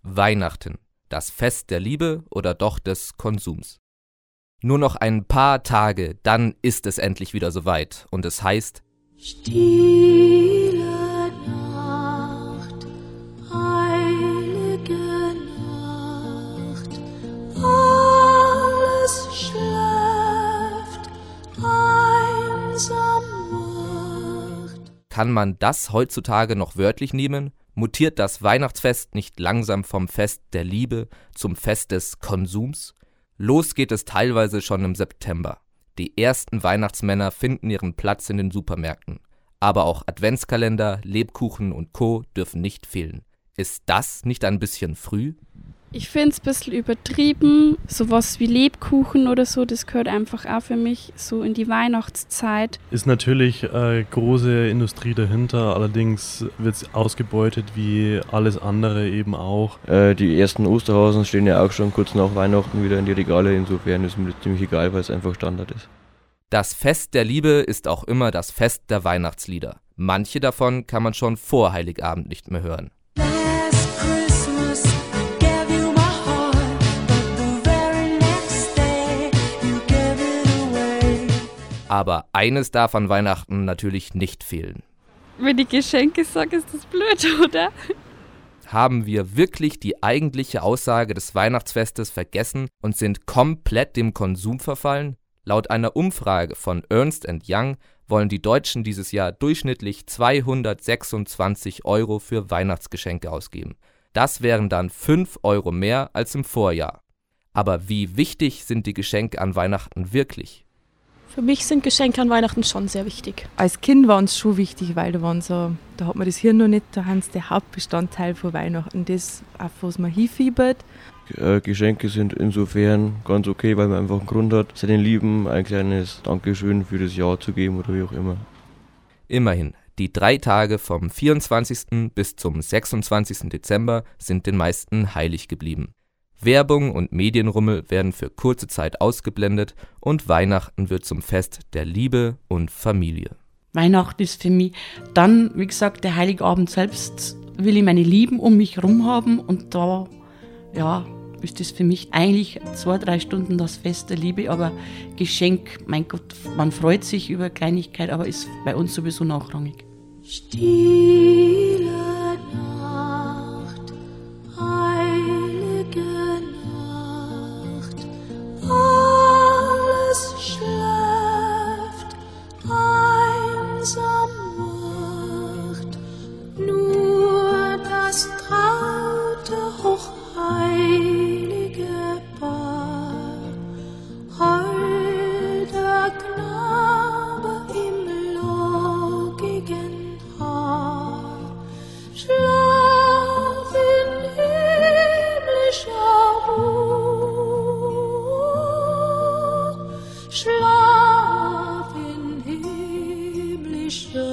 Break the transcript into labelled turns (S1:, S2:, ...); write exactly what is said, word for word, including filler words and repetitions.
S1: Weihnachten, das Fest der Liebe oder doch des Konsums. Nur noch ein paar Tage, dann ist es endlich wieder soweit und es heißt:
S2: Stille Nacht, heilige Nacht, alles schläft, einsam wacht.
S1: Kann man das heutzutage noch wörtlich nehmen? Mutiert das Weihnachtsfest nicht langsam vom Fest der Liebe zum Fest des Konsums? Los geht es teilweise schon im September. Die ersten Weihnachtsmänner finden ihren Platz in den Supermärkten. Aber auch Adventskalender, Lebkuchen und Co. dürfen nicht fehlen. Ist das nicht ein bisschen früh?
S3: Ich finde es ein bisschen übertrieben. Sowas wie Lebkuchen oder so, das gehört einfach auch für mich so in die Weihnachtszeit.
S4: Ist natürlich äh, große Industrie dahinter, allerdings wird es ausgebeutet wie alles andere eben auch.
S5: Äh, die ersten Osterhasen stehen ja auch schon kurz nach Weihnachten wieder in die Regale, insofern ist mir das ziemlich egal, weil es einfach Standard ist.
S1: Das Fest der Liebe ist auch immer das Fest der Weihnachtslieder. Manche davon kann man schon vor Heiligabend nicht mehr hören. Aber eines darf an Weihnachten natürlich nicht fehlen.
S3: Wenn ich Geschenke sage, ist das blöd, oder?
S1: Haben wir wirklich die eigentliche Aussage des Weihnachtsfestes vergessen und sind komplett dem Konsum verfallen? Laut einer Umfrage von Ernst and Young wollen die Deutschen dieses Jahr durchschnittlich zweihundertsechsundzwanzig Euro für Weihnachtsgeschenke ausgeben. Das wären dann fünf Euro mehr als im Vorjahr. Aber wie wichtig sind die Geschenke an Weihnachten wirklich?
S6: Für mich sind Geschenke an Weihnachten schon sehr wichtig.
S7: Als Kind war uns schon wichtig, weil da waren so, da hat man das Hirn noch nicht, da haben sie der Hauptbestandteil von Weihnachten, das, auf was man hinfiebert.
S5: Äh, Geschenke sind insofern ganz okay, weil man einfach einen Grund hat, seinen Lieben ein kleines Dankeschön für das Jahr zu geben oder wie auch immer.
S1: Immerhin, die drei Tage vom vierundzwanzigsten bis zum sechsundzwanzigsten Dezember sind den meisten heilig geblieben. Werbung und Medienrummel werden für kurze Zeit ausgeblendet und Weihnachten wird zum Fest der Liebe und Familie.
S8: Weihnachten ist für mich dann, wie gesagt, der Heiligabend selbst, will ich meine Lieben um mich herum haben und da, ja, ist das für mich eigentlich zwei, drei Stunden das Fest der Liebe, aber Geschenk, mein Gott, man freut sich über Kleinigkeit, aber ist bei uns sowieso nachrangig.
S2: Stille Nacht, heilige Nacht, alles schläft, einsam wacht, nur das traute, hochheilige Paar, holder Knabe im lockigen Haar, schlaf in himmlischer Ruhe, schlaf in himmlischer